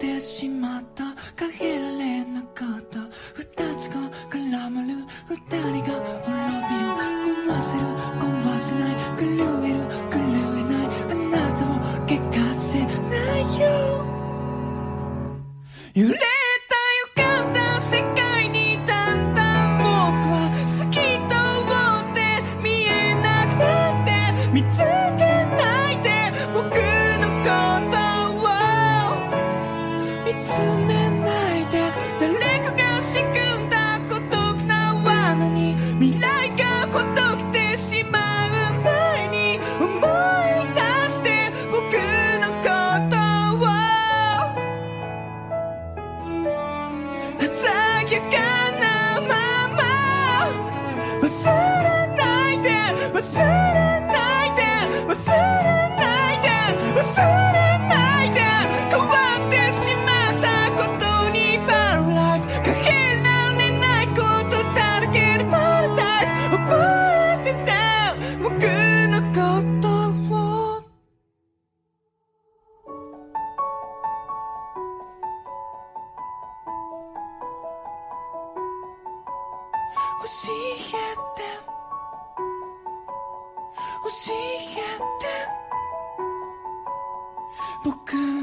ってしまった、限られなかった二つが絡まる二人が滅びる、壊せる壊せない、狂える狂えない、あなたを怪我せないよ。揺れた歪んだ世界にだんだん僕は好きと思って見えなくなって、見つけないで僕のことを見つめないで、誰かが仕組んだ孤独な罠に未来がほどけてしまう前に思い出して僕のことを鮮やかなまま忘れないで忘れないで忘れないで忘れないで、変わってしまったことにパラライズ、かけられないことだらけでパラダイス、覚えてた僕のことを。教えて教えて僕